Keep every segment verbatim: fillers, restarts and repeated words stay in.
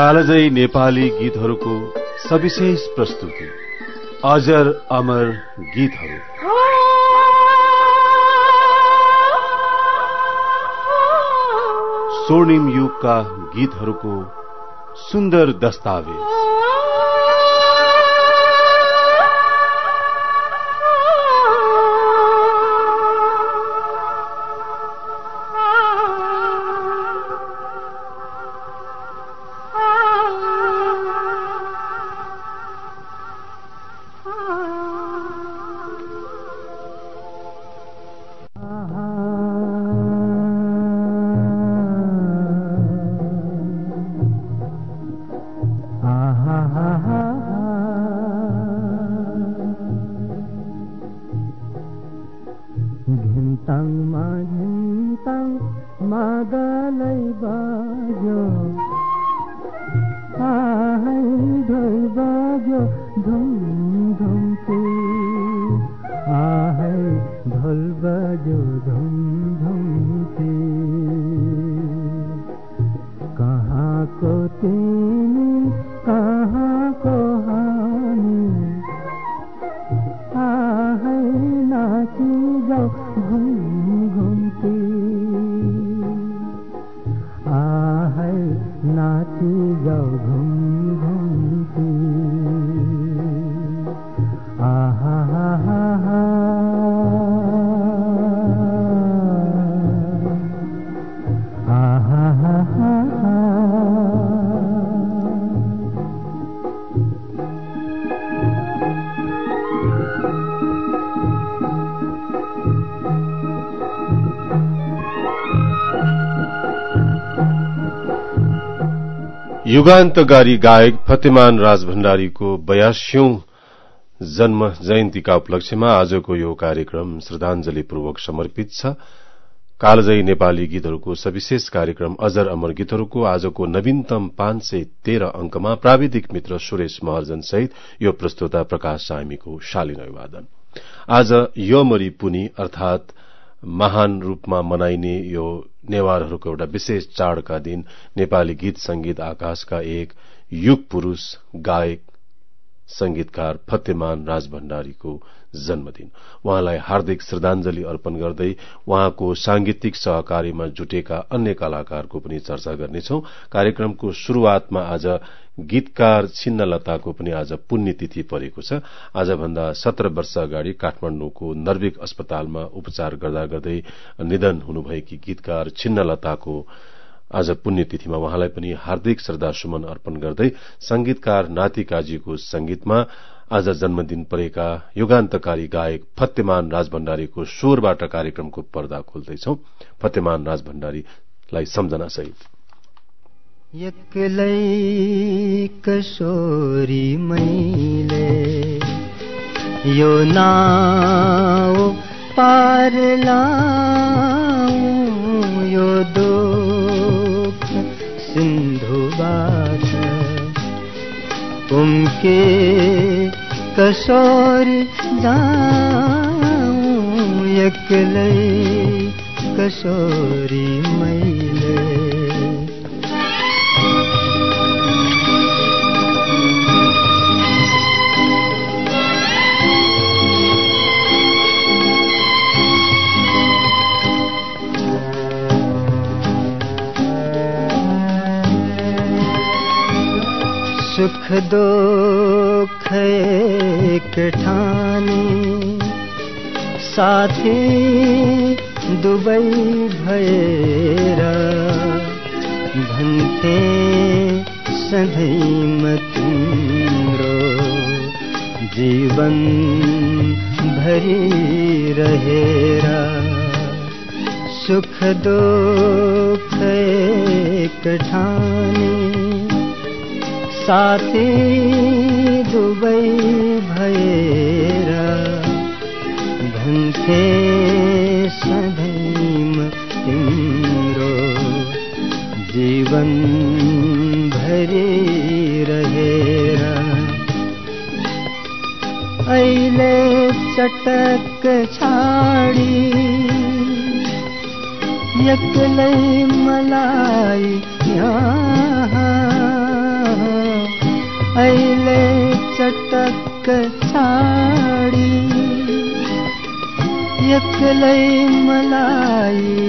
कालजयी नेपाली गीतहरूको सविशेष प्रस्तुति अजर अमर गीतहरू। स्वर्णिम युगका गीतहरूको सुन्दर दस्तावेज। युगान्तकारी गायक फतेमान राज भण्डारीको बयासीौं जन्म जयन्तीका उपलक्ष्यमा आजको यो कार्यक्रम श्रद्धाञ्जलीपूर्वक समर्पित छ। कालजयी नेपाली गीतहरूको सविशेष कार्यक्रम अजर अमर गीतहरूको आजको नवीनतम पाँच सय तेह्र अंकमा प्राविधिक मित्र सुरेश महर्जन सहित यो प्रस्तोता प्रकाश सामीको शालीन अभिवादन। आज यमरी पुनी अर्थात महान रूपमा मनाइने यो नेवारहरूको एउटा विशेष चाडका दिन नेपाली गीत संगीत आकाशका एक युग पुरूष गायक संगीतकार फतेमान राज भण्डारीको जन्मदिन। उहाँलाई हार्दिक श्रद्धाञ्जली अर्पण गर्दै उहाँको सांगीतिक सहकार्यमा जुटेका अन्य कलाकारको पनि चर्चा गर्नेछौं। कार्यक्रमको शुरूआतमा आज गीतकार छिन्नलताको पनि आज पुण्यतिथि परेको छ। आजभन्दा सत्र वर्ष अगाडि काठमाडौँको नर्विक अस्पतालमा उपचार गर्दा गर्दै निधन हुनुभएकी गीतकार छिन्नलताको आज पुण्यतिथिमा उहाँलाई पनि हार्दिक श्रद्धासुमन अर्पण गर्दै संगीतकार नाति काजीको संगीतमा आज जन्मदिन परेका युगान्तकारी गायक फतेमान राज भण्डारीको स्वरबाट कार्यक्रमको पर्दा खोल्दैछौ। फतेमान राज भण्डारीलाई सम्झना सहित। एक्लै कसोरी मैले यो नाउ पार लाऊं, यो दुख सिन्धुबाट उम्के कसोरी जाऊं, एक्लै कसोरी मैले। सुख दुख एक ठानी साथी दुबई भएर भन्थे सधैँ म तिम्रो जीवन भरि रहेर। सुख दुख एक ठानी साथी दुबई भएर भन्थे सधैँ म तिम्रो जीवन भरि रहेर। अहिले चटक छाडी एक्लै मलाई यहाँ अहिले चटक्क छाडी एक्लै मलाई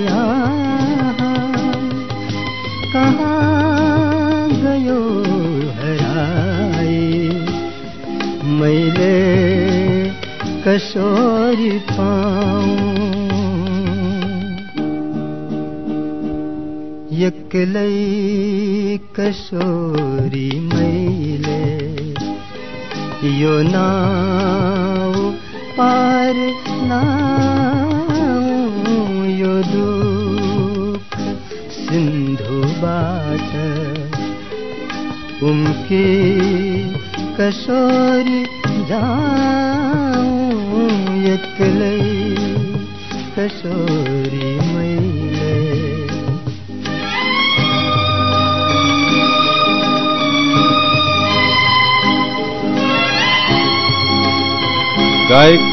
कहाँ गयो हराई मैले कसरी पाऊं एक्लै कसरी मैले यो नाउ पार नाउ यो दुख सिन्धुबाट उम्की कसरी जाऊं एक्लै कसरी मैले गायक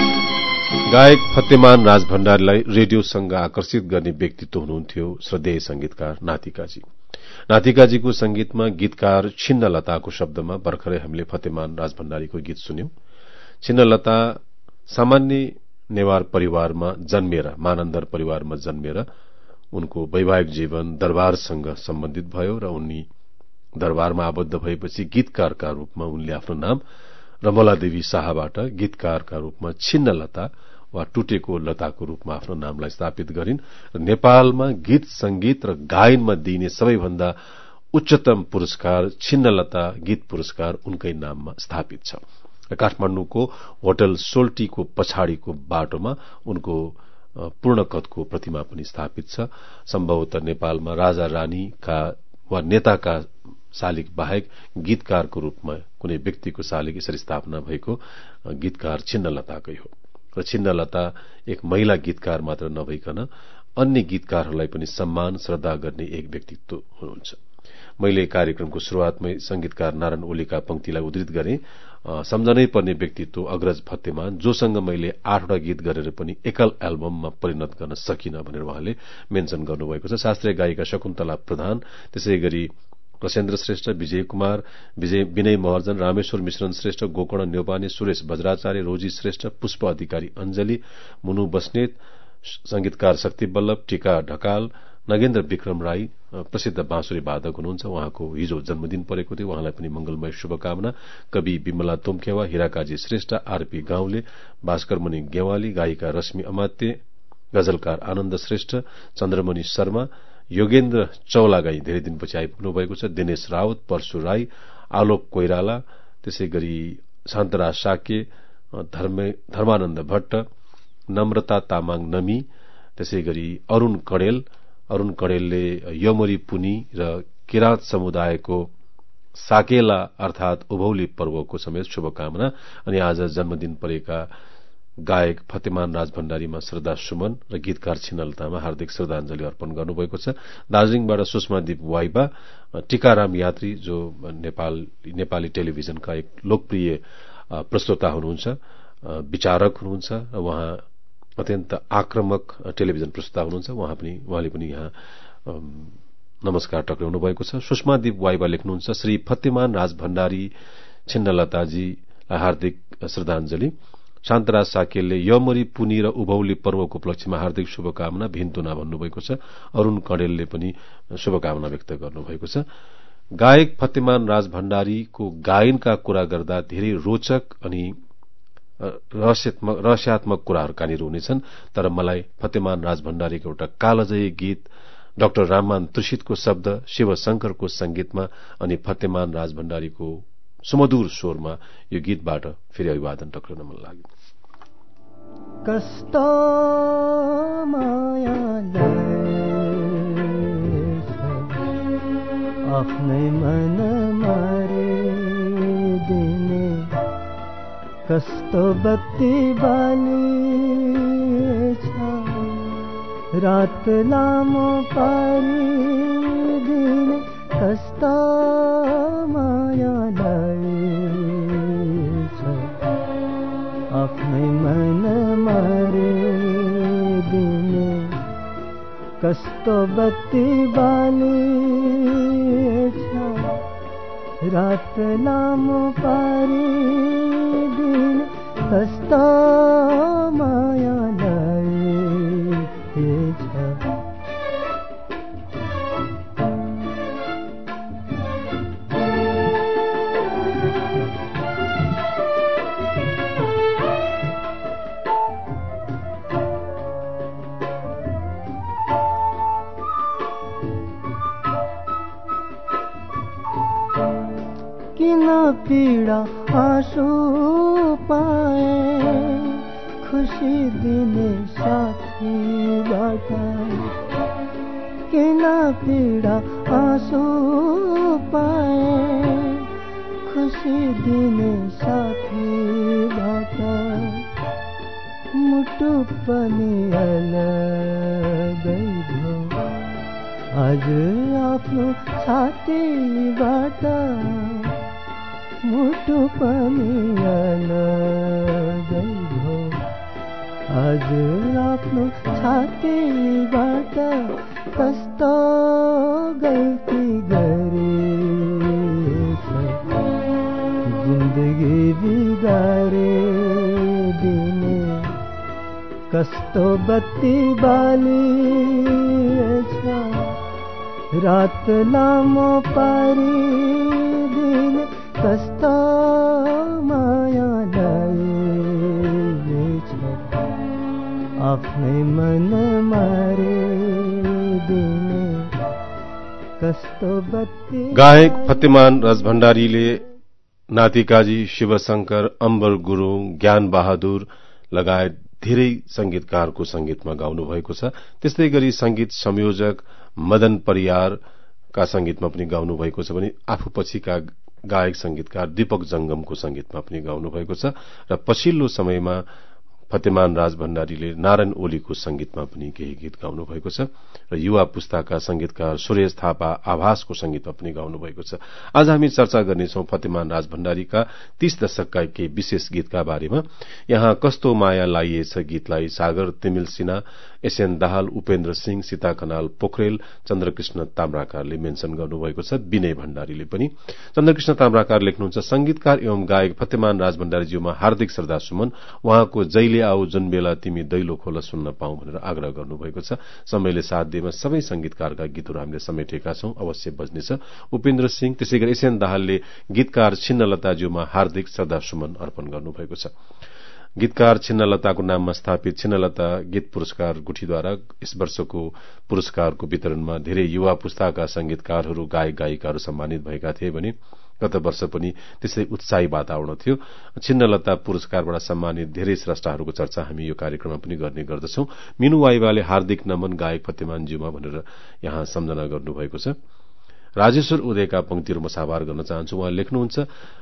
गायक फतेमान राज भण्डारीलाई रेडियोसँग आकर्षित गर्ने व्यक्तित्व हुनुहुन्थ्यो श्रद्धेय संगीतकार नातिकाजी। नातिकाजीको संगीतमा गीतकार छिन्नलताको शब्दमा भर्खरै हामीले फतेमान राज भण्डारीको गीत सुन्यौं। छिन्नलता सामान्य नेवार परिवारमा जन्मेर मानन्दर परिवारमा जन्मेर उनको वैवाहिक जीवन दरबारसँग सम्बन्धित भयो र उनी दरबारमा आबद्ध भएपछि गीतकारका रूपमा उनले आफ्नो नाम रमलादेवी शाहबाट गीतकारका रूपमा छिन्नलता वा टुटेको लताको रूपमा आफ्नो नामलाई स्थापित गरिन् र नेपालमा गीत संगीत र गायनमा दिइने सबैभन्दा उच्चतम पुरस्कार छिन्नलता गीत पुरस्कार उनकै नाममा स्थापित छ र काठमाडौँको होटल सोल्टीको पछाडिको बाटोमा उनको पूर्ण कदको प्रतिमा पनि स्थापित छ। सम्भवतः नेपालमा राजा रानीका वा नेताका शालिग बाहेक गीतकारको रूपमा कुनै व्यक्तिको शालिग यसरी स्थापना भएको गीतकार छिन्नलताकै हो र छिन्नलता एक महिला गीतकार मात्र नभइकन अन्य गीतकारहरूलाई पनि सम्मान श्रद्धा गर्ने एक व्यक्तित्व हुनुहुन्छ। मैले कार्यक्रमको शुरूआतमै संगीतकार नारायण ओलीका पंक्तिलाई उद्धृत गरे। सम्झनै पर्ने व्यक्तित्व अग्रज फतेमान, जोसँग मैले आठवटा गीत गरेर पनि एकल एल्बममा परिणत गर्न सकिन भनेर उहाँले मेन्सन गर्नुभएको छ। शास्त्रीय गायिका शकुन्तला प्रधान, त्यसै गरी प्रसेन्द्र श्रेष्ठ, विजय कुमार, विजय विनय महर्जन, रामेश्वर मिश्रण श्रेष्ठ, गोकर्ण न्यौपाने, सुरेश बज्राचार्य, रोजी श्रेष्ठ, पुष्प अधिकारी अंजली, मुनु बस्नेत, संगीतकार शक्ति बल्लभ, टीका ढकाल, नगेन्द्र विक्रम राई प्रसिद्ध बाँसुरी वादक हुनुहुन्छ। उहाँको हिजो जन्मदिन परेको थियो, उहाँलाई पनि मंगलमय शुभकामना। कवि विमला तोमखेवा, हिराकाजी श्रेष्ठ, आरपी गाउँले, भास्कर मुनि गेवाली, गायिका रश्मि अमात्य, गजलकार आनन्द श्रेष्ठ, चन्द्रमणि शर्मा, योगेन्द्र चौलागाई धेरै दिनपछि आइपुग्नु भएको छ, दिनेश राउत, परशु राई, आलोक कोइराला, त्यसै गरी शान्तराज साके, धर्मानन्द भट्ट, नम्रता तामाङ नमी, त्यसै गरी अरूण कणेल। अरूण कणेलले यमरी पुनी र किराँत समुदायको साकेला अर्थात उभौली पर्वको समेत शुभकामना। अनि आज जन्मदिन परेका गायक फतेमान राज भण्डारीमा श्रद्धा सुमन र गीतकार छिन्नलतामा हार्दिक श्रद्धांजलि अर्पण गर्नुभएको छ। दार्जीलिङबाट सुषमादीप वाइबा, टीकाराम यात्री जो नेपाल नेपाली टेलिभिजनका एक लोकप्रिय प्रस्तोता हुनुहुन्छ, विचारक हुनुहुन्छ, उहाँ अत्यन्त आक्रामक टेलिभिजन प्रस्तोता हुनुहुन्छ। उहाँ पनि उहाँले पनि यहाँ नमस्कार टक्राउनु भएको छ। सुषमादीप वाइबा लेख्नुहुन्छ, श्री फतेमान राज भण्डारी छिन्नलताजीलाई हार्दिक श्रद्धांजलि। शान्तराज साकेलले यमरी पुनी र उभौली पर्वको उपलक्ष्यमा हार्दिक शुभकामना भिन्तुना भन्नुभएको छ। अरूण कणेलले पनि शुभकामना व्यक्त गर्नुभएको छ। गायक फतेमान राज भण्डारीको गायनका कुरा गर्दा धेरै रोचक अनि रहस्यात्मक रहस्यात्मक कुराहरू कहाँनिर हुनेछन्, तर मलाई फतेमान राज भण्डारीको एउटा कालजयी गीत डाक्टर राममान त्रिषितको शब्द, शिवशंकरको संगीतमा अनि फतेमान राज भण्डारीको सुमधुर स्वरमा यो गीतबाट फेरि अभिवादन टक्राउन मन लाग्यो। कस्तो आफ्नै मन मारिदिने, कस्तो बत्ती बाली छ रात लामो पारिदिने, कस्तो मायालाई छ आफ्नै मन मारिदिने, कस्तो बत्ती बाली छ रात लामो पारिदिन कस्तो मायालाई छ। किन पीडा आँसु पाए खुसी दिने साथीबाट, किन पीडा आँसु पाए खुसी दिने साथीबाट, मुटु पनि अलगै भो आज आफ्नो छातीबाट, मुटु पनि अलगै भो आज आफ्नो छातीबाट, कस्तो गल्ती गरेछ जिन्दगी बिगारिदिने, कस्तो बत्ती बालिएछ रात लामो पारिदिने, कस्तो मायालाई छ आफ्नै मन मारिदिने, कस्तो बत्ती। गायक फतेमान राजभण्डारीले नातिकाजी शिवशंकर, अम्बर गुरुङ, ज्ञान बहादुर लगायत धेरै संगीतकारको संगीतमा गाउनु भएको छ। त्यस्तै गरी संगीत संयोजक मदन परियारका संगीतमा पनि गाउनु भएको छ भने आफू पछिका गायक संगीतकार दीपक जंगमको संगीतमा पनि गाउनु भएको छ र पछिल्लो समयमा फतेमान राजभण्डारीले नारायण ओलीको संगीतमा पनि केही गीत गाउनु भएको छ र युवा पुस्ताका संगीतकार सुरेश थापा आभासको संगीतमा पनि गाउनु भएको छ। आज हामी चर्चा गर्नेछौं फतेमान राजभण्डारीका तीस दशकका केही विशेष गीतका बारेमा। यहाँ कस्तो माया लाइएछ गीतलाई सागर तिमिल सिन्हा, एसएन दाहाल, उपेन्द्र सिंह, सीता कनाल पोखरेल, चन्द्रकृष्ण ताम्राकारले मेन्सन गर्नुभएको छ। विनय भण्डारीले पनि। चन्द्रकृष्ण ताम्राकार लेख्नुहुन्छ, संगीतकार एवं गायक फतेमान राजभण्डारीज्यूमा हार्दिक श्रद्धासुमन। उहाँको जहिले आऊ जुन बेला तिमी दैलो खोल सुन्न पाऊ भनेर आग्रह गर्नुभएको छ। समयले साथ दिएमा सबै संगीतकारका गीतहरू हामीले समेटेका छौं, अवश्य बज्नेछ। उपेन्द्र सिंह, त्यसैगरी एसएन दाहालले गीतकार छिन्नलताज्यूमा हार्दिक श्रद्धासुमन अर्पण गर्नुभएको छ। गीतकार छिन्नलताको नाममा स्थापित छिन्नलता गीत पुरस्कार गुठीद्वारा यस वर्षको पुरस्कारको वितरणमा धेरै युवा पुस्ताका संगीतकारहरू, गायक गायिकाहरू सम्मानित भएका थिए भने गत वर्ष पनि त्यसै उत्साही वातावरण थियो। छिन्नलता पुरस्कारबाट सम्मानित धेरै स्रष्टाहरूको चर्चा हामी यो कार्यक्रममा पनि गर्ने गर्दछौं। मिनु वाइवाले हार्दिक नमन गायक फतेमानज्यूमा भनेर यहाँ सम्झना गर्नुभएको छ। राजेश्वर उदयका पंक्तिहरू म साभार गर्न चाहन्छु। उहाँ लेख्नुहुन्छ,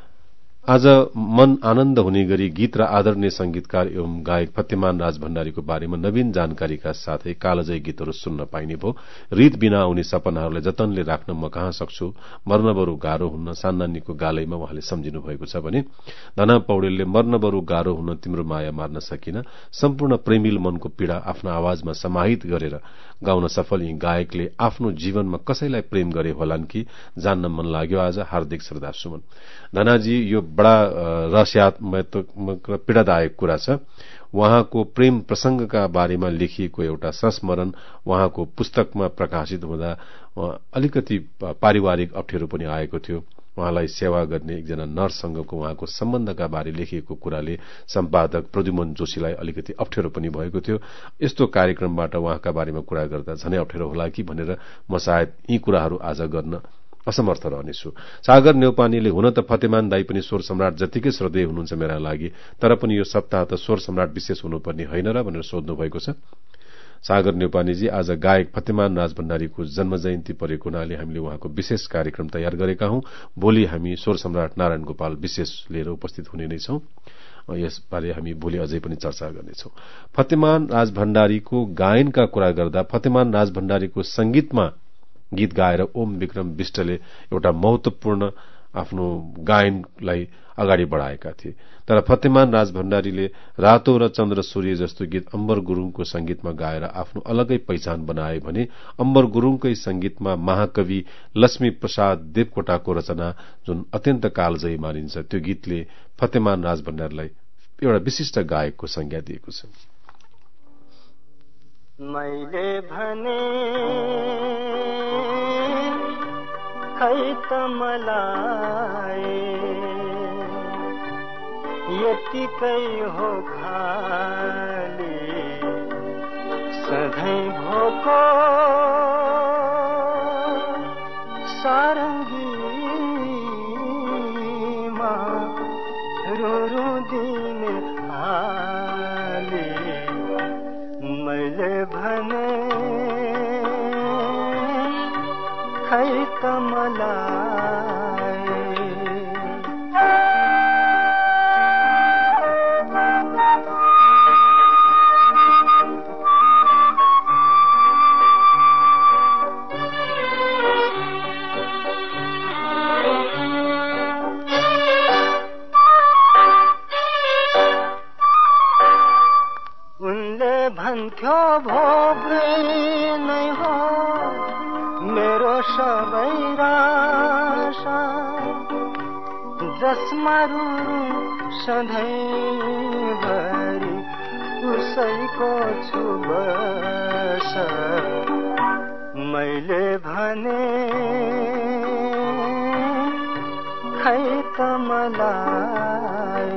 आज मन आनन्द हुने गरी गीत र आदरणीय संगीतकार एवं गायक फतेमान राजभण्डारीको बारेमा नवीन जानकारीका साथै कालजयी गीतहरू सुन्न पाइने भो। रीत बिना आउने सपनाहरूलाई जतनले राख्न म कहाँ सक्छु, मर्न बरु गाह्रो हुन्न सान्नानीको गालैमा उहाँले सम्झिनु भएको छ भने धना पौडेलले मर्न बरु गाह्रो हुन तिम्रो माया मार्न सकिन, सम्पूर्ण प्रेमिल मनको पीड़ा आफ्नो आवाजमा समाहित गरेर गाउन सफल यी गायकले आफ्नो जीवनमा कसैलाई प्रेम गरे होलान् कि जान्न मन लाग्यो आज। हार्दिक श्रद्धासुमन। धनाजी, यो बडा रहस्यात्मक र पीड़ादायक कुरा छ। उहाँको प्रेम प्रसंगका बारेमा लेखिएको एउटा संस्मरण उहाँको पुस्तकमा प्रकाशित हुँदा अलिकति पारिवारिक अप्ठ्यारो पनि आएको थियो। उहाँलाई सेवा गर्ने एकजना नर्ससँगको उहाँको सम्बन्धका बारे लेखिएको कुराले सम्पादक प्रद्युमन जोशीलाई अलिकति अप्ठ्यारो पनि भएको थियो। यस्तो कार्यक्रमबाट उहाँका बारेमा कुरा गर्दा झनै अप्ठ्यारो होला कि भनेर म सायद यी कुराहरू आज गर्न असमर्थ रहनेछु। सागर न्यौपानेले हुन त फतेमान दाई पनि स्वर सम्राट जतिकै श्रद्धेय हुनुहुन्छ मेरा लागि, तर पनि यो सप्ताह त स्वर सम्राट विशेष हुनुपर्ने होइन र भनेर सोध्नु भएको छ। सागर न्यौपानेजी, आज गायक फतेमान राजभण्डारीको जन्म जयन्ती परेको हुनाले हामीले उहाँको विशेष कार्यक्रम तयार गरेका हौं। भोलि हामी स्वर सम्राट नारायण गोपाल विशेष लिएर उपस्थित हुने नै छौं। यसबारे हामी भोलि अझै पनि चर्चा गर्नेछौं। फतेमान राजभण्डारीको गायनका कुरा गर्दा फतेमान राजभण्डारीको संगीतमा गीत गाएर ओम विक्रम विष्टले एउटा महत्वपूर्ण आफ्नो गायनलाई अगाडि बढाएका थिए। तर फतेमान राज भण्डारीले रातो र चन्द्र सूर्य जस्तो गीत अम्बर गुरूङको संगीतमा गाएर आफ्नो अलगै पहिचान बनाए भने अम्बर गुरूङकै संगीतमा महाकवि लक्ष्मी प्रसाद देवकोटाको रचना जुन अत्यन्त कालजयी मानिन्छ, त्यो गीतले फतेमान राज भण्डारीलाई एउटा विशिष्ट गायकको संज्ञा दिएको छ। मैले भने खै त मलाई यतिकै हो खाली सधैँ भोको सारङ्गीमा रुरु दिने हाली मैले भने खै त मलाई उनले भन्थ्यो भोग्ने नै हो मेरो सबै राशा जसमा रुरु सधैँभरि उसैको छु बस मैले भने खै त मलाई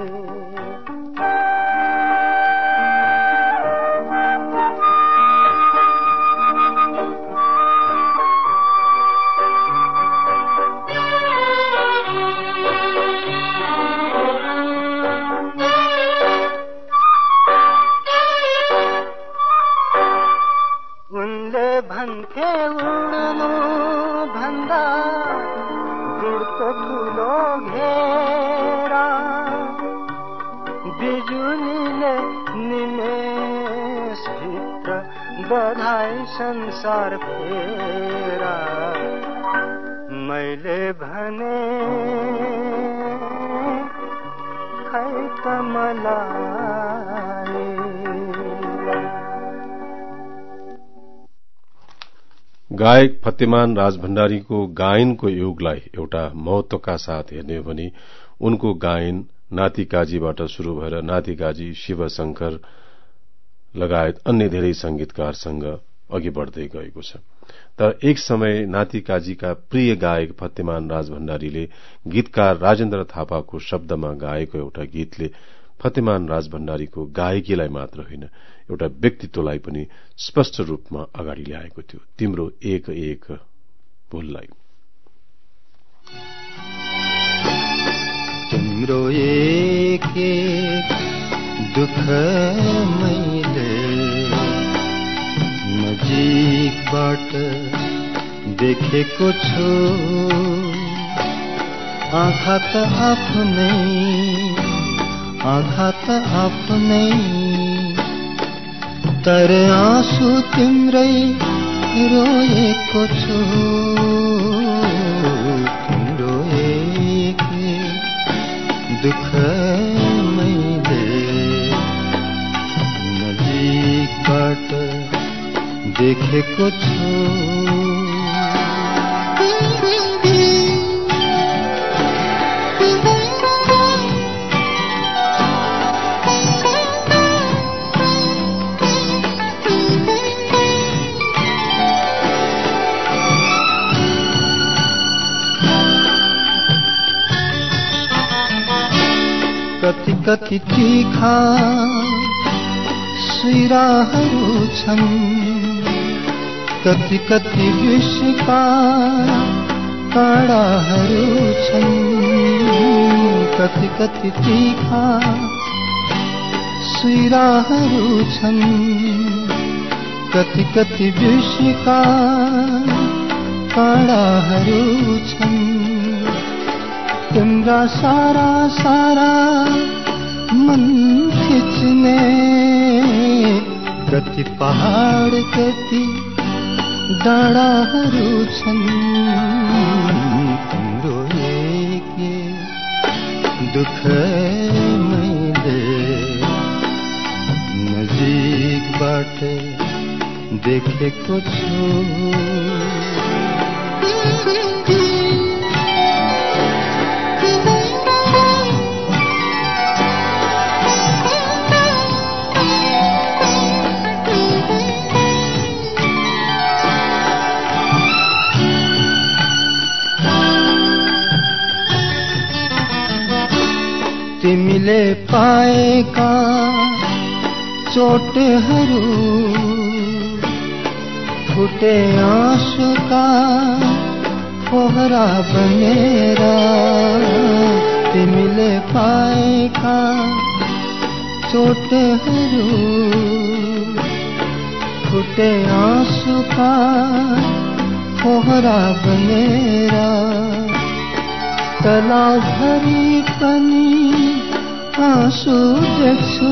भन्थे उड्नु भन्दा रुडको ठुलो घेरा बिजुलीले निमेषभित्र बधाई संसार फेरा मैले भने खै त मलाई गायक फतेमान राज भण्डारीको गायनको युगलाई एउटा महत्वका साथ हेर्ने हो भने उनको गायन नाति काजीबाट शुरू भएर नाति काजी शिवशंकर लगायत अन्य धेरै संगीतकारसँग अघि बढ़दै गएको छ। तर एक समय नाति काजीका प्रिय गायक फतेमान राज भण्डारीले गीतकार राजेन्द्र थापाको शब्दमा गाएको एउटा गीतले फतेमान राज भण्डारीको गायकीलाई मात्र होइन एउटा व्यक्तित्वलाई पनि स्पष्ट रूपमा अगाडि ल्याएको थियो। तिम्रो एक एक भूललाई तिम्रो एक एक दुख मैले नजिकबाट देखेको छु आँखा त आफ्नै आँखा त आफ्नै तर आँसु तिम्रै रोएको छु तिम्रो एक दुख मैले नजिकबाट देखेको छु। कति कति तीखा सिराहरू छन् कति कति विषका काँडाहरू छन् कति कति तीखा सिराहरू छन् कति कति विषका काँडाहरू छन् तिम्रा सारा सारा मन खिच्ने कति पहाड कति डाँडाहरू छन् तिम्रो दुख मैले नजिकबाट देखेको छु। तिमीले पाएका चोटहरू फुटे आँसुका फोहरा बनेर, तिमीले पाएका चोटहरू फुटे आँसुका फोहरा बनेर, तलाउभरि पनि आँसु देख्छु।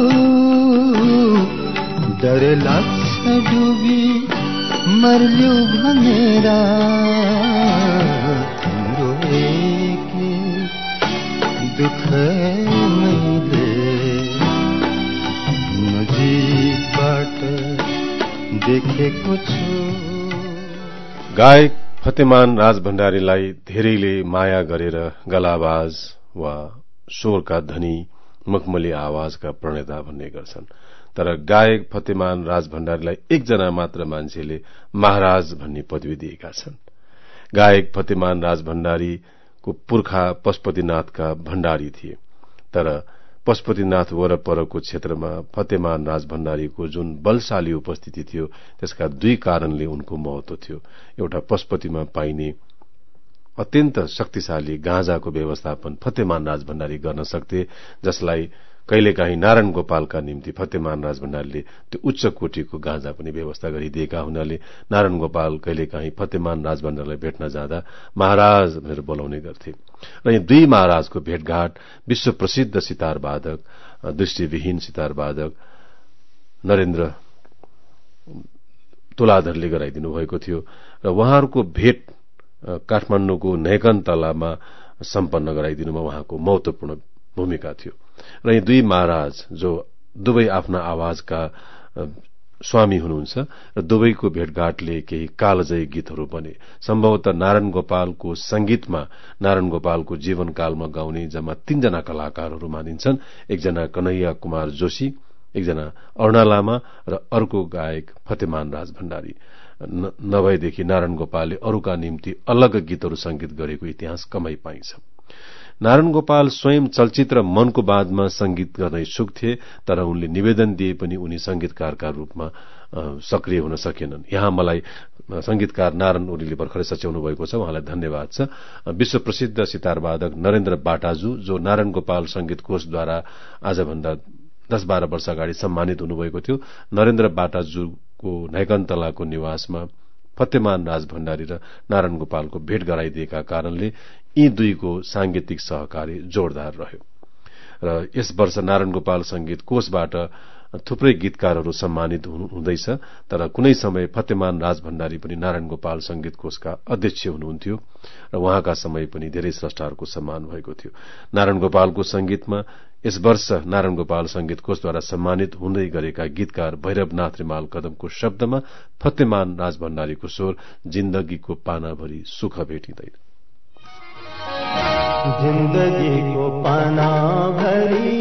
डर लाग्छ डुबी मर्ल्यौ भनेर, तिम्रो एक दुख मैले नजिकबाट देखेको छु। गायक फतेमान राज भण्डारीलाई धेरैले माया गरेर गलावाज वा स्वरका धनी मखमली आवाजका प्रणेता भन्ने गर्छन्, तर गायक फतेमान राज भण्डारीलाई एकजना मात्र मान्छेले महाराज भन्ने पदवी दिएका छन्। गायक फतेमान राज भण्डारीको पुर्खा पशुपतिनाथका भण्डारी थिए, तर पशुपतिनाथ वरपरको क्षेत्रमा फतेमान राज भण्डारीको जुन बलशाली उपस्थिति थियो त्यसका दुई कारणले उनको महत्व थियो। एउटा, पशुपतिमा पाइने अत्यन्त शक्तिशाली गाँजाको व्यवस्थापन फतेमान राज भण्डारी गर्न सक्थे, जसलाई कहिलेकाहीँ नारायण गोपालका निम्ति फतेमान राज भण्डारीले त्यो उच्च कोटीको गाँजा पनि व्यवस्था गरिदिएका हुनाले नारायण गोपाल कहिलेकाहीँ फतेमान राज भण्डारीलाई भेट्न जाँदा महाराज भनेर बोलाउने गर्थे। र यी दुई महाराजको भेटघाट विश्व प्रसिद्ध सितार वादक, दृष्टिविहीन सितार वादक नरेन्द्र तुलाधरले गराइदिनु भएको थियो र उहाँहरूको भेट काठमाडौँको नैकन तलामा सम्पन्न गराइदिनुमा उहाँको महत्वपूर्ण भूमिका थियो। र यी दुई महाराज जो दुवै आफ्ना आवाजका स्वामी हुनुहुन्छ र दुवैको भेटघाटले केही कालजयी गीतहरू बने। सम्भवतः नारायण गोपालको संगीतमा नारायण गोपालको जीवनकालमा गाउने जम्मा तीनजना कलाकारहरू मानिन्छन्। एकजना कन्हैया कुमार जोशी, एकजना अरूणा लामा र अर्को गायक फतेमान राज भण्डारी। नभएदेखि नारायण गोपालले अरूका निम्ति अलग गीतहरू संगीत गरेको इतिहास कमै पाइन्छ। नारायण गोपाल स्वयं चलचित्र मनको बादमा संगीत गर्न इच्छुक थिए, तर उनले निवेदन दिए पनि उनी संगीतकारका रूपमा सक्रिय हुन सकेनन्। यहाँ मलाई संगीतकार नारायण ओलीले भर्खरै सच्याउनु भएको छ, उहाँलाई धन्यवाद छ। विश्व प्रसिद्ध सितारवादक नरेन्द्र बाटाजु, जो नारायण गोपाल संगीत कोषद्वारा आजभन्दा दस बाह्र वर्ष अगाडि सम्मानित हुनुभएको थियो, नरेन्द्र बाटाजुको नैकनतलाको निवासमा फतेमान राज भण्डारी र नारायण गोपालको भेट गराइदिएका कारणले यी दुईको सांगीतिक सहकार्य जोरदार रह्यो। र यस वर्ष नारायण गोपाल संगीत कोषबाट थुप्रै गीतकारहरू सम्मानित हुँदैछ, तर कुनै समय फतेमान राज भण्डारी पनि नारायण गोपाल संगीत कोषका अध्यक्ष हुनुहुन्थ्यो र उहाँका समय पनि धेरै स्रष्टाहरूको सम्मान भएको थियो। नारायण गोपालको संगीतमा यस वर्ष नारायण गोपाल संगीत कोषद्वारा सम्मानित हुँदै गरेका गीतकार भैरवनाथ रिमाल कदमको शब्दमा फतेमान राज भण्डारीको स्वर, जिन्दगीको पानाभरि सुख भेटिँदैन। जिन्दगीको पानाभरि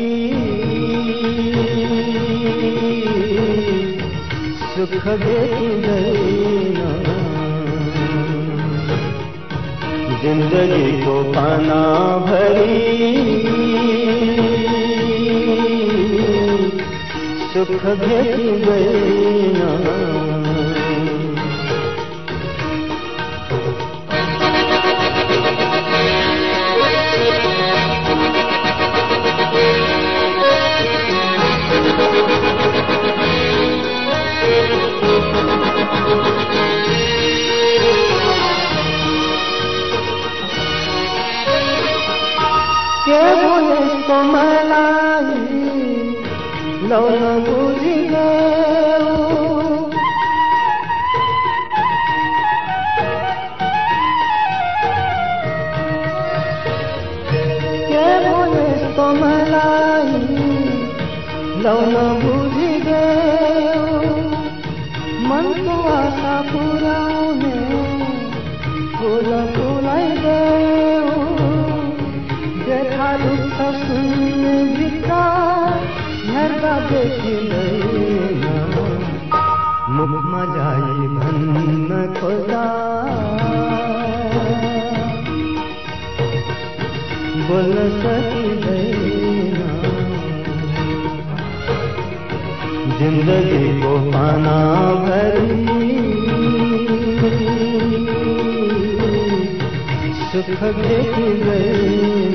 सुख भेटिँदैन, जिन्दगीको पानाभरि सुख भेटिँदैन। के बोलेको मलाई लौन बुझिदेऊ, के बोलेको यस्तो मलाई लाउन बुझी गयो मनको आशा पुर्याउने फुल फुलाइदेऊ देखा दुःख सुन्ने भित्र हेर्दा देखिँदैन मुखमा जाई भन्न खोज्दा बोल्न सकिँदैन जिन्दगीको पाना भरी सुख देखिँदैन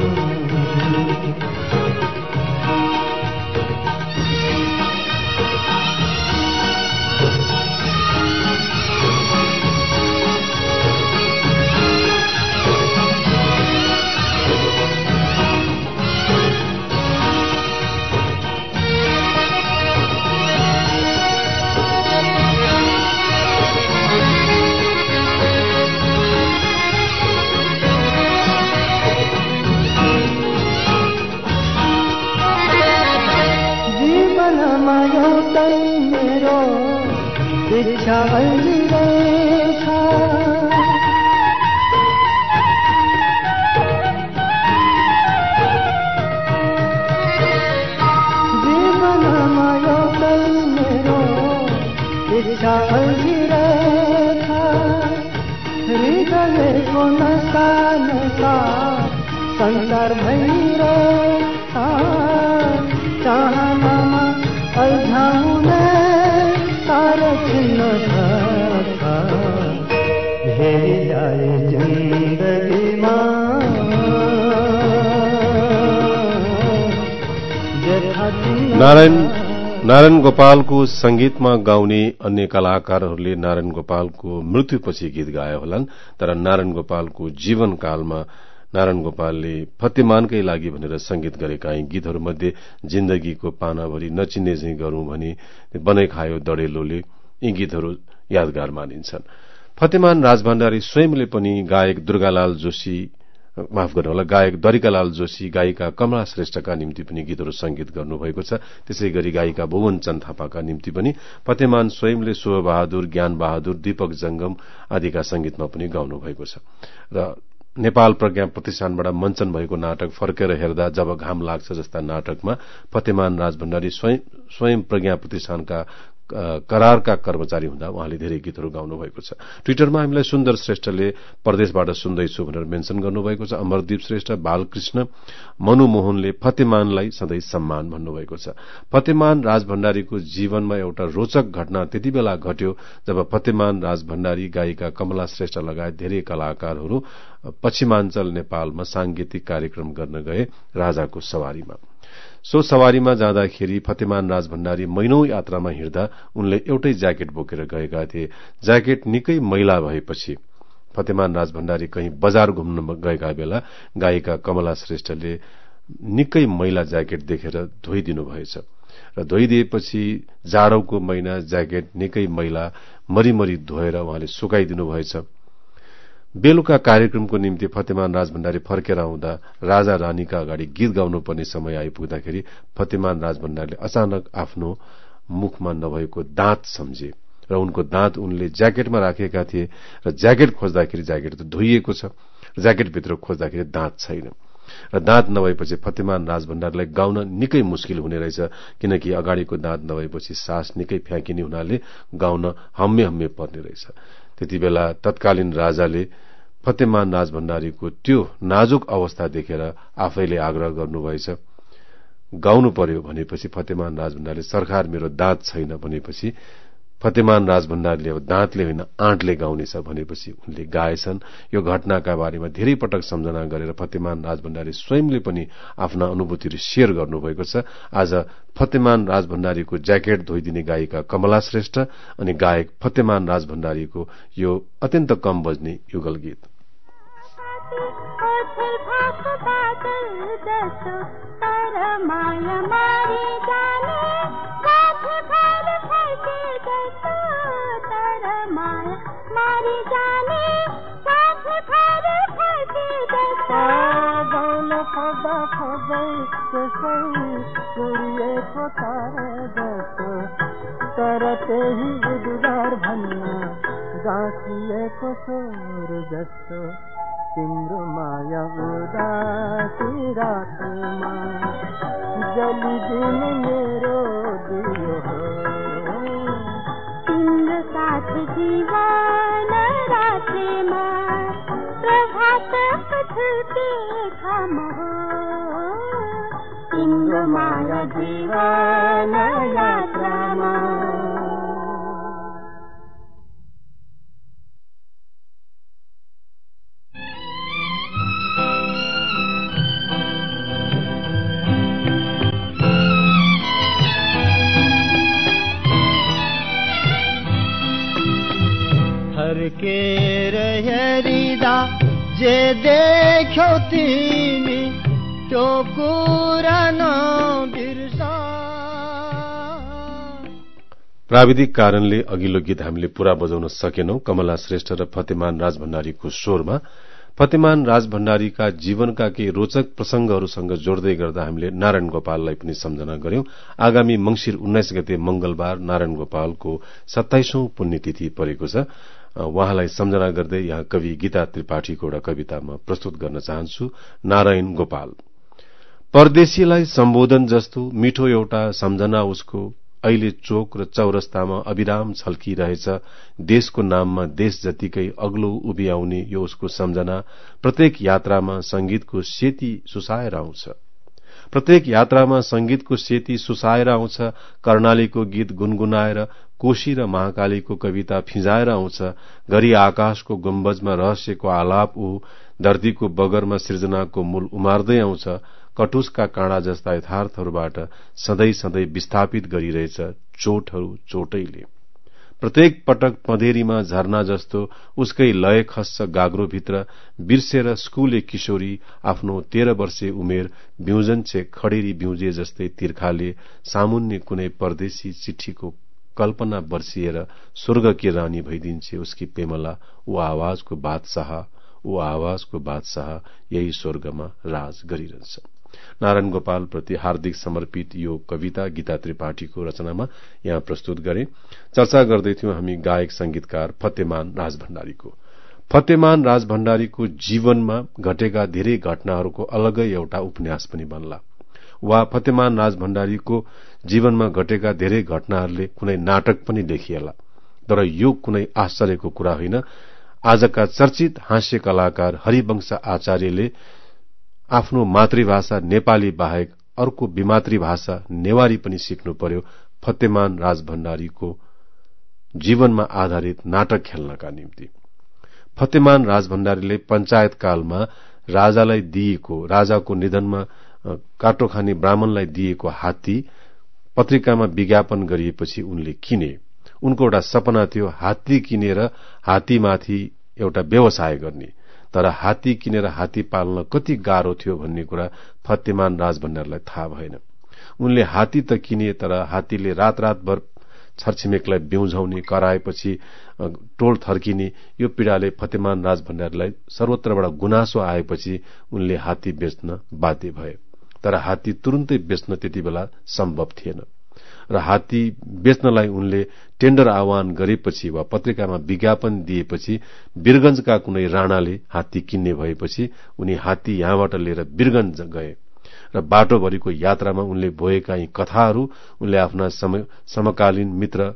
मेरो इच्छा बलिरहेछ जीवनमा एउटै मेरो इच्छा बलिरहेछ हृदयको नसा नसा संसार भइरहेछ चाहनामा अल्झाउने तारा छिन्न सक्छ हेरी जाए जिन्दगीमा नारायण नारायण गोपालको संगीतमा गाउने अन्य कलाकारहरूले नारायण गोपालको मृत्युपछि गीत गाए होलान् तर नारायण गोपालको जीवनकालमा नारायण गोपालले फतेमानकै लागि भनेर संगीत गरेका यी गीतहरूमध्ये जिन्दगीको पानाभरि नचिन्ने झैं गरौं भने बनाइ खायो दडेलोले यी गीतहरू यादगार मानिन्छन्। फतेमान राजभण्डारी स्वयंले पनि गायक दुर्गालाल जोशी माफ गर्नुहोला गायक द्वारिकालाल जोशी गायिका कमला श्रेष्ठका निम्ति पनि गीतहरू संगीत गर्नुभएको छ। त्यसैगरी गायिका भुवन चन्द थापाका निम्ति पनि फतेमान स्वयंले शोभ बहादुर ज्ञान बहादुर दीपक जंगम आदिका संगीतमा पनि गाउनु भएको छ। र नेपाल प्रज्ञा प्रतिष्ठानबाट मञ्चन भएको नाटक फर्केर हेर्दा जब घाम लाग्छ जस्ता नाटकमा फतेमान राजभण्डारी स्वयं, स्वयं प्रज्ञा प्रतिष्ठानका करारका कर्मचारी हुँदा उहाँले धेरै गीतहरू गाउनु भएको छ। ट्विटरमा हामीलाई सुन्दर श्रेष्ठले परदेशबाट सुन्दैछु भनेर मेन्सन गर्नुभएको छ। अमरदीप श्रेष्ठ बालकृष्ण मनुमोहनले फतेमानलाई सधैँ सम्मान भन्नुभएको छ। फतेमान राजभण्डारीको जीवनमा एउटा रोचक घटना त्यति बेला घट्यो जब फतेमान राजभण्डारी गायिका कमला श्रेष्ठ लगायत धेरै कलाकारहरू पश्चिमाञ्चल नेपालमा सांगीतिक कार्यक्रम गर्न गए राजाको सवारीमा। सो सवारीमा जाँदाखेरि फतेमान राजभण्डारी महिनौं यात्रामा हिँड्दा उनले एउटै ज्याकेट बोकेर गएका थिए। ज्याकेट निकै मैला भएपछि फतेमान राजभण्डारी कहीँ बजार घुम्न गएका बेला गायिका कमला श्रेष्ठले निकै मैला ज्याकेट देखेर धोइदिनु भएछ र धोइदिएपछि जाडौको महिना ज्याकेट निकै मैला मरिमरि धोएर उहाँले सुकाइदिनु भएछ। बेलुका कार्यक्रमको निम्ति फतेमान राजभण्डारी फर्केर आउँदा राजा रानीका अगाडि गीत गाउनुपर्ने समय आइपुग्दाखेरि फतेमान राजभण्डारीले अचानक आफ्नो मुखमा नभएको दाँत सम्झे र उनको दाँत उनले ज्याकेटमा राखेका थिए र ज्याकेट खोज्दाखेरि ज्याकेट त धोइएको छ, ज्याकेटभित्र खोज्दाखेरि दाँत छैन र दाँत नभएपछि फतेमान राजभण्डारीलाई गाउन निकै मुस्किल हुने रहेछ किनकि अगाडिको दाँत नभएपछि सास निकै फ्याँकिने हुनाले गाउन हम्मे हम्मे पर्ने रहेछ। त्यति बेला तत्कालीन राजाले फतेमान राजभण्डारीको त्यो नाजुक अवस्था देखेर आफैले आग्रह गर्नुभएछ। गाउनु पर्यो भनेपछि फतेमान राजभण्डारीले सरकार मेरो दाँत छैन भनेपछि फतेमान राजभण्डारीले अब दाँतले होइन आँटले गाउनेछ भनेपछि उनले गाएछन्। यो घटनाका बारेमा धेरै पटक सम्झना गरेर फतेमान राजभण्डारी स्वयंले पनि आफ्ना अनुभूतिहरू शेयर गर्नुभएको छ। आज फतेमान राजभण्डारीको ज्याकेट धोइदिने गायिका कमला श्रेष्ठ अनि गायक फतेमान राजभण्डारीको यो अत्यन्त कम बज्ने युगल गीत। मारी जाने साथ भर फटे दसा गौल खोदा खोद सूर्यको तारा जस्तो तर त्यही उद्गार भन्न गाँसिएको स्वर जस्तो तिम्रो माया उदासी रातमा जलिदिने मेरो दियो हो तिम्रो साथ जीवन रात्रिमा प्रभातको छुट्टी खाम हो तिम्रो माया जीवन यात्रामा। फर्केर हेरिदा जे देख्यौ तिमी त्यो कुरा नबिर्सा। प्राविधिक कारणले अघिल्लो गीत हामीले पूरा बजाउन सकेनौं। कमला श्रेष्ठ र फतेमान राज भण्डारीको स्वरमा फतेमान राज भण्डारीका जीवनका केही रोचक प्रसंगहरूसँग जोड्दै गर्दा हामीले नारायण गोपाललाई पनि सम्झना गर्यौं। आगामी मंगिर उन्नाइस गते मंगलबार नारायण गोपालको सत्ताइसौं पुण्यतिथि परेको छ। उहाँलाई सम्झना गर्दै यहाँ कवि गीता त्रिपाठीको एउटा कविता म प्रस्तुत गर्न चाहन्छु। नारायण गोपाल। परदेशीलाई सम्बोधन जस्तो मिठो एउटा सम्झना उसको अहिले चोक र चौरस्तामा अविराम छल्किरहेछ। देशको नाममा देश जतिकै अग्लो उभिआउने यो उसको सम्झना प्रत्येक यात्रामा संगीतको सेती सुसाएर आउँछ। प्रत्येक यात्रामा संगीतको सेती सुसाएर आउँछ। कर्णालीको गीत गुनगुनाएर कोशी र महाकालीको कविता फिजाएर आउँछ। घरि आकाशको गुम्बजमा रहस्यको आलाप ऊ धरतीको बगरमा सृजनाको मूल उमार्दै आउँछ। कटुसका काँडा जस्ता यथार्थहरूबाट सधैँ सधैँ विस्थापित गरिरहेछ चोटहरू चोटैले। प्रत्येक पटक पँधेरीमा झरना जस्तो उसकै लय खस्छ गाग्रोभित्र। बिर्सेर स्कूले किशोरी आफ्नो तेह्र वर्षे उमेर बिउजन्छे खडेरी बिउजे जस्तै तिर्खाले। सामुन्ने कुनै परदेशी चिठीको कल्पना बर्सिएर स्वर्गकी रानी भइदिन्छे उसकी पेमला। ऊ आवाजको बादशाह ऊ आवाजको बादशाह यही स्वर्गमा राज गरिरहन्छ। नारायण गोपाल प्रति हार्दिक समर्पित यो कविता गीता त्रिपाठीको रचनामा यहाँ प्रस्तुत गरे। चर्चा गर्दैथ्यौं हामी गायक संगीतकार फतेमान राज भण्डारीको। फतेमान राज भण्डारीको जीवनमा घटेका धेरै घटनाहरूको अलगै एउटा उपन्यास पनि बन्ला। वा फतेमान राज भण्डारीको जीवनमा घटेका धेरै घटनाहरूले कुनै नाटक पनि लेखिएला। तर यो कुनै आश्चर्यको कुरा होइन। आजका चर्चित हास्य कलाकार हरिवंश आचार्यले आफ्नो मातृभाषा नेपाली बाहेक अर्को विमातृ भाषा नेवारी पनि सिक्नु पर्यो फतेमान राज भण्डारीको जीवनमा आधारित नाटक खेल्नका निम्ति। फतेमान राज भण्डारीले पञ्चायत कालमा राजालाई दिएको राजाको निधनमा काटोखानी ब्राह्मणलाई दिएको हात्ती पत्रिकामा विज्ञापन गरिएपछि उनले किने। उनको एउटा सपना थियो हात्ती किनेर हात्तीमाथि एउटा व्यवसाय गर्ने। तर हात्ती किनेर हात्ती पाल्न कति गाह्रो थियो भन्ने कुरा फतेमान राज भण्डारीलाई थाहा भएन। उनले हात्ती त किने तर हात्तीले रात रातभर छरछिमेकलाई बिउझाउने कराएपछि टोल थर्किने यो पीड़ाले फतेमान राज भण्डारीलाई सर्वत्रबाट गुनासो आएपछि उनले हात्ती बेच्न बाध्य भए। तर हात्ती तुरुन्तै बेच्न त्यति बेला सम्भव थिएन र हात्ती बेच्नलाई उनले टेन्डर आह्वान गरेपछि वा पत्रिकामा विज्ञापन दिएपछि वीरगंजका कुनै राणाले हात्ती किन्ने भएपछि उनी हात्ती यहाँबाट लिएर वीरगंज गए र बाटोभरिको यात्रामा उनले भोएका यी कथाहरू उनले आफ्ना समकालीन मित्र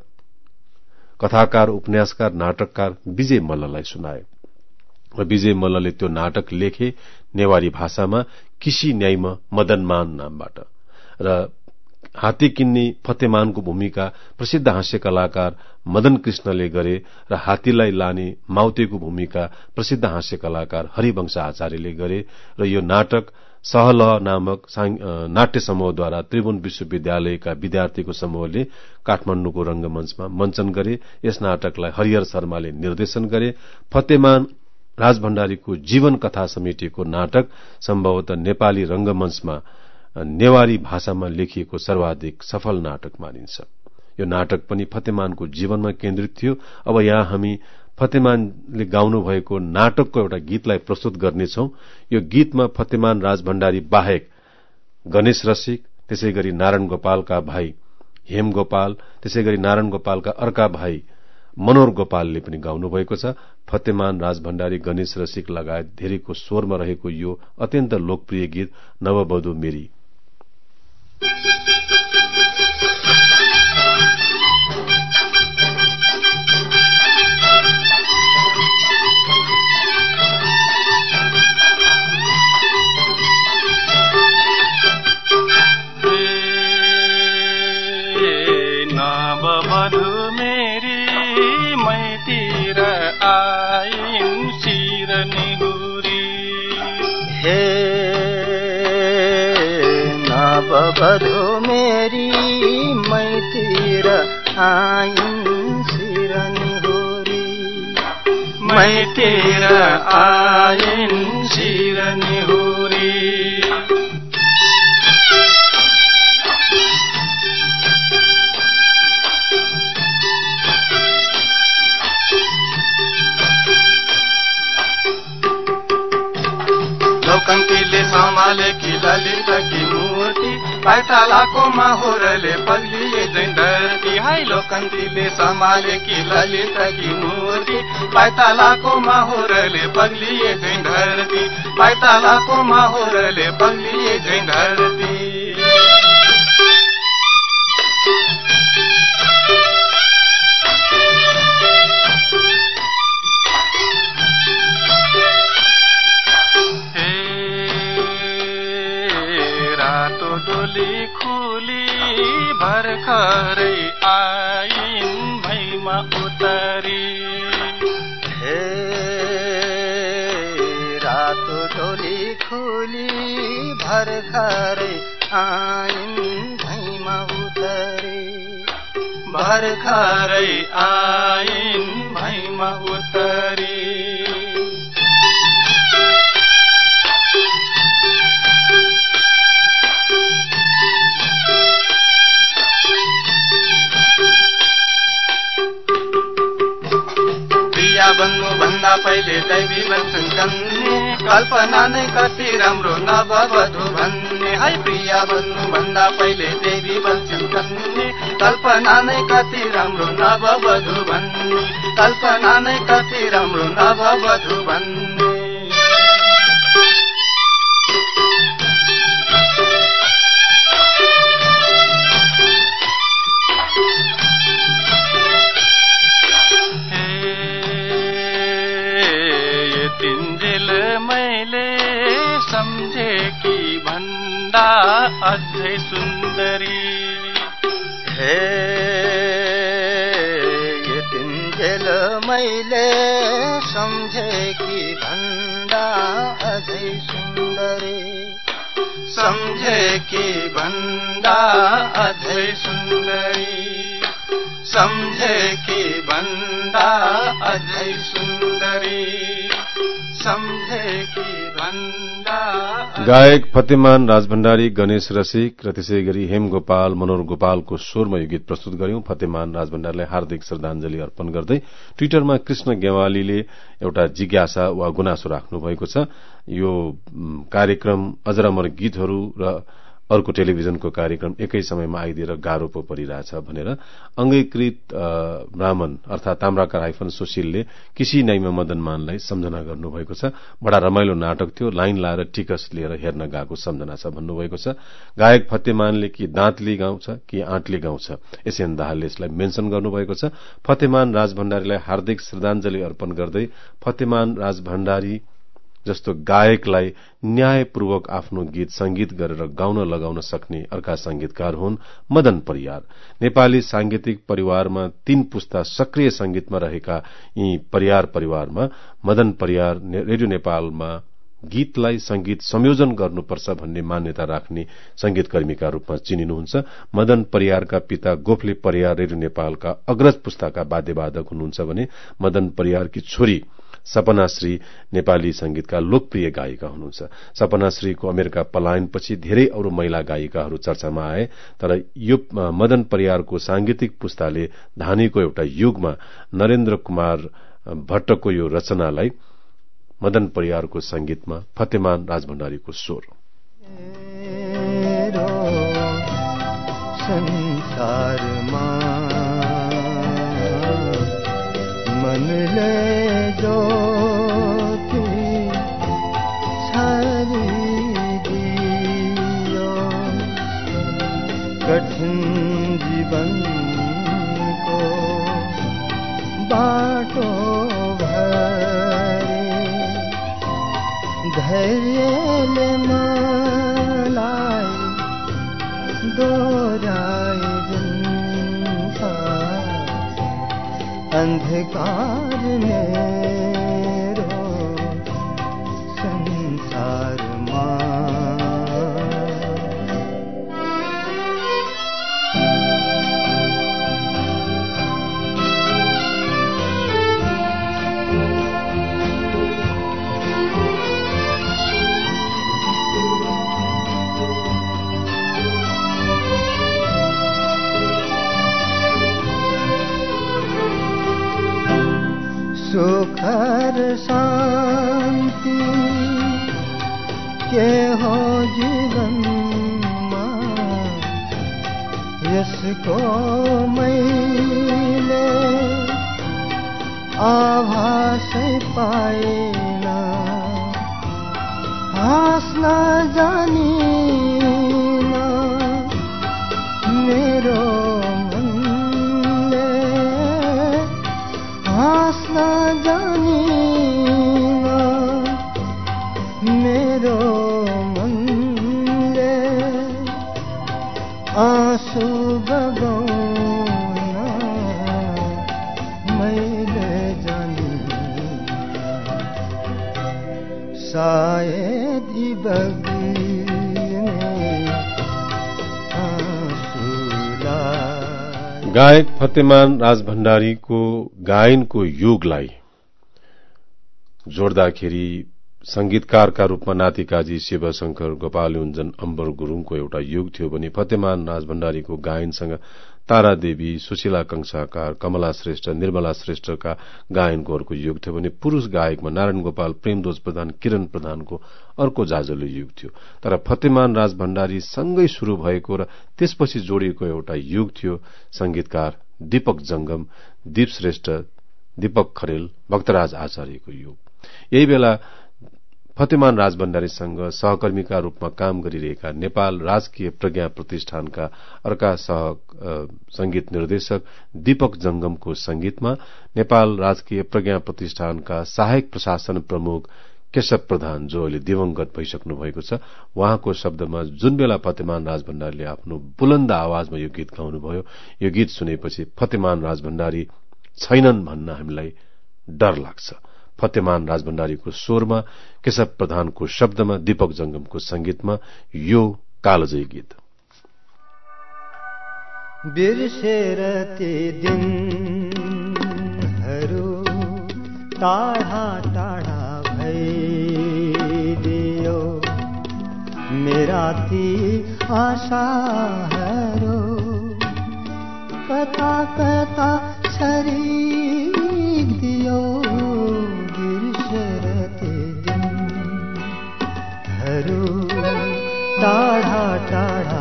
कथाकार उपन्यासकार नाटककार विजय मल्ललाई सुनाए र विजय मल्लले त्यो नाटक लेखे नेवारी भाषामा किसी न्यायमा मदनमान नामबाट। र हात्ती किन्ने फतेमानको भूमिका प्रसिद्ध हास्य कलाकार मदन कृष्णले गरे र हात्तीलाई लाने माउतेको भूमिका प्रसिद्ध हास्य कलाकार हरिवंश आचार्यले गरे र यो नाटक सहलह नामक नाट्य समूहद्वारा त्रिभुवन विश्वविद्यालयका विद्यार्थीको समूहले काठमाण्डुको रंगमञ्चमा मञ्चन गरे। यस नाटकलाई हरिहर शर्माले निर्देशन गरे। फतेमान राज भण्डारीको जीवन कथा समेटिएको नाटक सम्भवतः नेपाली रंगमञ्चमा नेवारी भाषामा लेखिएको सर्वाधिक सफल नाटक मानिन्छ। यो नाटक पनि फतेमानको जीवनमा केन्द्रित थियो। अब यहाँ हामी फतेमानले गाउनु भएको नाटकको एउटा गीतलाई प्रस्तुत गर्नेछौं। यो गीतमा फतेमान राज भण्डारी बाहेक गणेश रसिक, त्यसै गरी नारायण गोपालका भाइ हेम गोपाल, त्यसै गरी नारायण गोपालका अर्का भाइ मनोहर गोपालले पनि गाउनु भएको छ। फतेमान राज भण्डारी, गणेश रसिक लगायत धेरैको स्वरमा रहेको यो अत्यन्त लोकप्रिय गीत नववधु मेरी। बधो मेरी मैतिर आइन् सिरनी होरी, मैतिर आइन् सिरनी होरी। लोकन्तीले सम्हाले कि ललितकी मूर्ति, पाइतालाको माहुरले पग्लिए झैं धरती। हाय लोकन्तीले सम्हाले कि ललितकी मूर्ति, पाइतालाको माहुरले पग्लिए झैं धरती। पाइतालाको माहुरले पग्लिए झैं धरती। डोली खुली भर्खरै आइन् भैमा उतरी। हे रातो डोली खुली भर्खरै आइन् भैमा उतरी। भर्खरै आइन् भैमा उतरी। बन्नु भन्दा पहिले दैवी बन्छन् कन्ने, कल्पना नै कति राम्रो नववधु भन्ने। है प्रिया बन्नु भन्दा पहिले देवी बन्छन् कन्ने, कल्पना नै कति राम्रो नववधु भन्ने। कल्पना नै कति राम्रो नववधु भन्ने। सम्झे कि भन्दा अझै सुन्दरी। हे यतिन्जेल मैले सम्झे कि भन्दा अझै सुन्दरी। सम्झे कि भन्दा अझै सुन्दरी। सम्झे कि भन्दा अझै सुन्दरी। गायक फतेमान राज भण्डारी, गणेश रसिक र त्यसै गरी हेम गोपाल, मनोहर गोपालको स्वरमा यो गीत प्रस्तुत गर्यौं। फतेमान राज भण्डारीलाई हार्दिक श्रद्धाञ्जली अर्पण गर्दै ट्विटरमा कृष्ण गेवालीले एउटा जिज्ञासा वा गुनासो राख्नु भएको छ। यो कार्यक्रम अजरामर गीतहरू र अर्को टेलिभिजनको कार्यक्रम एकै समयमा आइदिएर गाह्रो पो परिरहेछ भनेर अंगीकृत ब्राह्मण अर्थात ताम्राकार हाइफन सुशीलले किसी नाइमा मदनमानलाई सम्झना गर्नुभएको छ। बडा रमाइलो नाटक थियो, लाइन लाएर टिकस लिएर हेर्न गएको सम्झना छ भन्नुभएको छ। गायक फतेमानले कि दाँतले गाउँछ कि आँटले गाउँछ, एसएन दाहालले यसलाई मेन्सन गर्नुभएको छ। फतेमान राज भण्डारीलाई हार्दिक श्रद्धाञ्जली अर्पण गर्दै फतेमान राज भण्डारी जस्तो गायकलाई न्यायपूर्वक आफ्नो गीत संगीत गरेर गाउन लगाउन सक्ने अर्का संगीतकार हुन् मदन परियार। नेपाली सांगीतिक परिवारमा तीन पुस्ता सक्रिय संगीतमा रहेका यी परियार परिवारमा मदन परियार रेडियो नेपालमा गीतलाई संगीत संयोजन गर्नुपर्छ भन्ने मान्यता राख्ने संगीतकर्मीका रूपमा चिनिनुहुन्छ। मदन परियारका पिता गोफले परियार रेडियो नेपालका अग्रज पुस्ताका वाद्यवादक हुनुहुन्छ भने मदन परियारकी छोरी सपनाश्री नेपाली संगीतका लोकप्रिय गायिका हुनुहुन्छ। सपनाश्रीको अमेरिका पलायनपछि धेरै अरू महिला गायिकाहरू चर्चामा आए, तर यो मदन परियारको सांगीतिक पुस्ताले धानीको एउटा युगमा नरेन्द्र कुमार भट्टको यो रचनालाई मदन परियारको संगीतमा फतेमान राज भण्डारीको स्वर। संसारमा मनले ज्योति छरिदियो कठिन जीवनको बाटो भरे धैर्यले मलाई दोहोऱ्याइदिन्छ अन्धकार मेरो संसारमा सुखर शान्ति के हो जीवनमा यसको मैले आभासै पाइन हाँस्न जानिन मेरो मनले हाँस्न जानिन मेरो मनले आँसु बगाउन मैले जानिन सायद यी बग्ने आँसुलाई। गायक फतेमान राज भण्डारीको गायनको युगलाई जोड्दाखेरि संगीतकारका रूपमा नातिकाजी शिवशंकर गोपालयुञ्जन अम्बर गुरुङको एउटा युग थियो भने फतेमान राज भण्डारीको गायनसँग तारादेवी, सुशीला कंसाकार, कमला श्रेष्ठ, निर्मला श्रेष्ठका गायनको अर्को युग थियो भने पुरूष गायकमा नारायण गोपाल, प्रेमध्वज प्रधान, किरण प्रधानको अर्को जाजलो युग थियो। तर फतेमान राज भण्डारी सँगै शुरू भएको र त्यसपछि जोडिएको एउटा युग थियो संगीतकार दीपक जंगम, दीप श्रेष्ठ, दीपक खरेल, भक्तराज आचार्यको युग। यही बेला फतेमान राज भण्डारीसँग सहकर्मीका रूपमा काम गरिरहेका नेपाल राजकीय प्रज्ञा प्रतिष्ठानका अर्का सह संगीत निर्देशक दीपक जंगमको संगीतमा नेपाल राजकीय प्रज्ञा प्रतिष्ठानका सहायक प्रशासन प्रमुख केशव प्रधान, जो अहिले दिवंगत भइसक्नु भएको छ, उहाँको शब्दमा जुन बेला फतेमान राज भण्डारीले आफ्नो बुलन्द आवाजमा यो गीत गाउनुभयो, यो गीत सुनेपछि फतेमान राज भण्डारी छैनन् भन्न हामीलाई डर लाग्छ। फतेमान राज भण्डारीको स्वरमा, केशव प्रधानको शब्दमा, दीपक जंगमको संगीतमा यो कालजयी गीत। बिर्सेर ती दिनहरू टाढा टाढा भइदियो मेरा ती आशाहरू कता कता छरिदियो बिर्सेर ती दिनहरू टाढा टाढा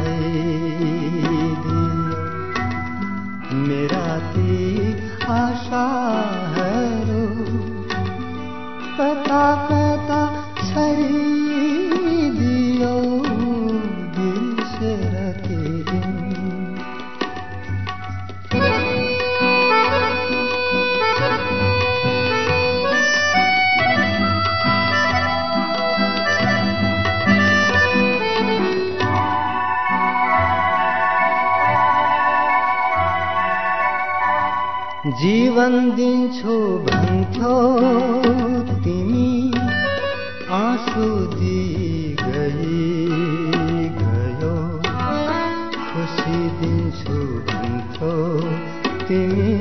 मेरा ती आशाहरू कता कता छरिदियो बिर्सेर ती दिन। जीवन दिन्छु भन्थ्यौ तिमी आँसु दिई गई गयो, खुसी दिन्छु भन्थ्यौ तिमी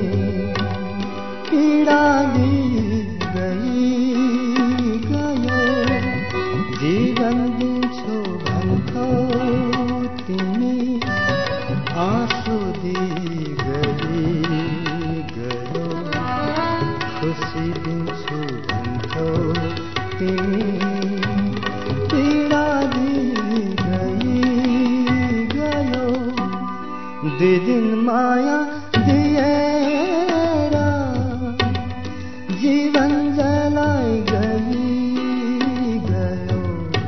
पीडा दिई गई गयो। जीवन दिन्छु भन्थ्यौ तिमी आँसु दिई गई गयो, खुसी दिन्छु भन्थ्यौ तिमी पीडा दिई गई गयो। दिन माया दिएर जीवन जलाई गई गयो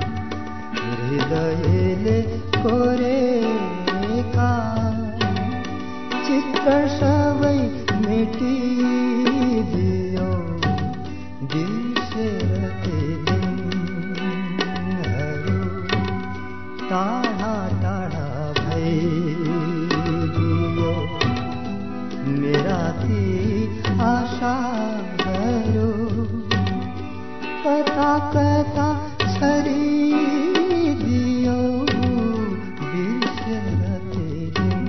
हृदयले कोरेका चित्र सबै मेटिदियो बिर्सेर ती दिनहरू टाढा टाढा भइदियो मेरा ती आशाहरू कता कता छरिदियो बिर्सेर ती दिन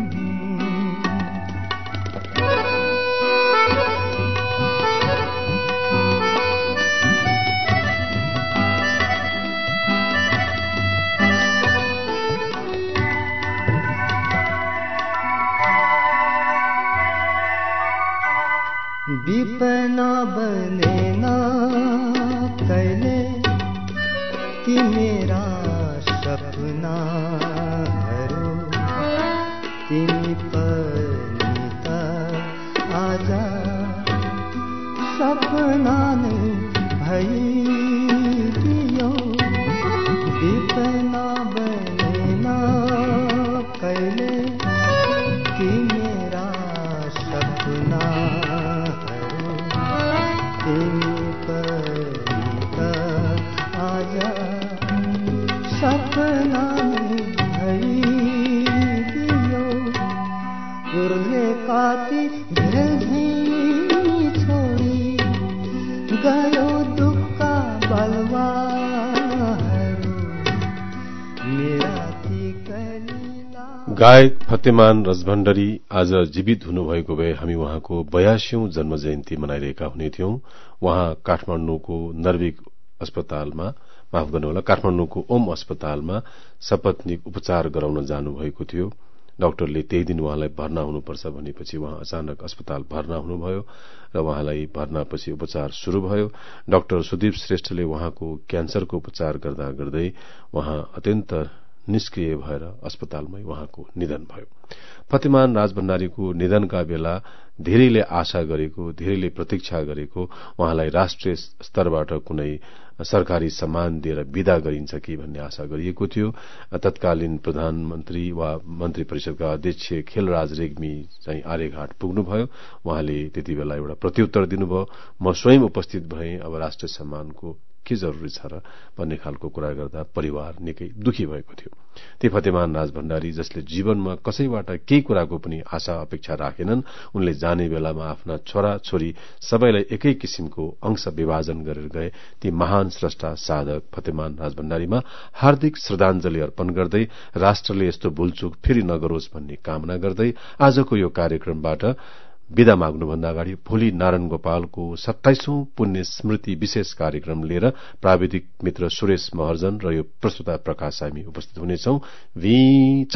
विपना बनेन कहिले ती मेरा सपनाहरू तिमी पनि त आज सपना नै भइदियो विपना बनेन कहिले ती मेरा सपना तिमी पनि त आज सपना भइदियो उर्ले काती भेल्झै छोडी गयो दुःख बलवाहरू मेरा ती कलिला। गायक फतेमान रजभण्डरी आज जीवित हुनुभएको भए हामी उहाँको बयासीौं जन्म जयन्ती मनाइरहेका हुने थियौं। उहाँ काठमाडौँको नर्विक अस्पतालमा माफ गर्नुहोला काठमाडौँको ओम अस्पतालमा सपत्नीक उपचार गराउन जानुभएको थियो। डाक्टरले त्यही दिन उहाँलाई भर्ना हुनुपर्छ भनेपछि उहाँ अचानक अस्पताल भर्ना हुनुभयो र उहाँलाई भर्नापछि उपचार शुरू भयो। डाक्टर सुदीप श्रेष्ठले उहाँको क्यान्सरको उपचार गर्दा गर्दै उहाँ अत्यन्त निष्क्रिय भएर अस्पतालमै उहाँको निधन भयो। फतेमान राजभण्डारीको निधनका बेला धेरैले आशा गरेको धेरैले प्रतीक्षा गरेको उहाँलाई राष्ट्रिय स्तरबाट कुनै सरकारी सम्मान दिएर विदा गरिन्छ कि भन्ने आशा गरिएको थियो। तत्कालीन प्रधानमन्त्री वा मन्त्री परिषदका अध्यक्ष खेलराज रेग्मी चाहिँ आर्यघाट पुग्नुभयो। उहाँले त्यति बेला एउटा प्रत्युत्तर दिनुभयो, म स्वयं उपस्थित भएँ, अब राष्ट्रिय सम्मानको के जरुरी छ र भन्ने खालको कुरा गर्दा परिवार निकै दुखी भएको थियो। ती फतेमान राजभण्डारी जसले जीवनमा कसैबाट केही कुराको पनि आशा अपेक्षा राखेनन्, उनले जाने बेलामा आफ्ना छोरा छोरी सबैलाई एकै किसिमको अंश विभाजन गरेर गए। ती महान स्रष्टा साधक फतेमान राजभण्डारीमा हार्दिक श्रद्धाञ्जली अर्पण गर्दै राष्ट्रले यस्तो भूलचूक फेरि नगरोस् भन्ने कामना गर्दै आजको यो कार्यक्रमबाट विदा माग्नुभन्दा अगाडि भोलि नारायण गोपालको सत्ताइसौं पुण्य स्मृति विशेष कार्यक्रम लिएर प्राविधिक मित्र सुरेश महर्जन र यो प्रस्तुता प्रकाश हामी उपस्थित हुनेछौं। वीचा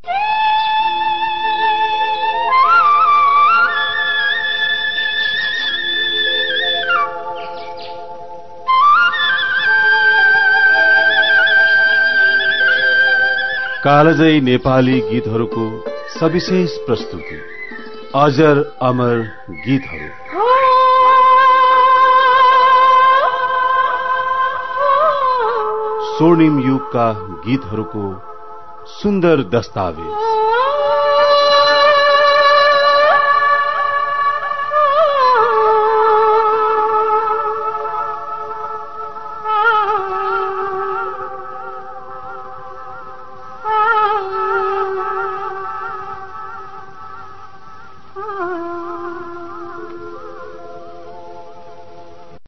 कालजयी नेपाली गीतहरूको सविशेष प्रस्तुति अजर अमर गीतहरू। स्वर्णिम युगका गीतहरूको सुन्दर दस्तावेज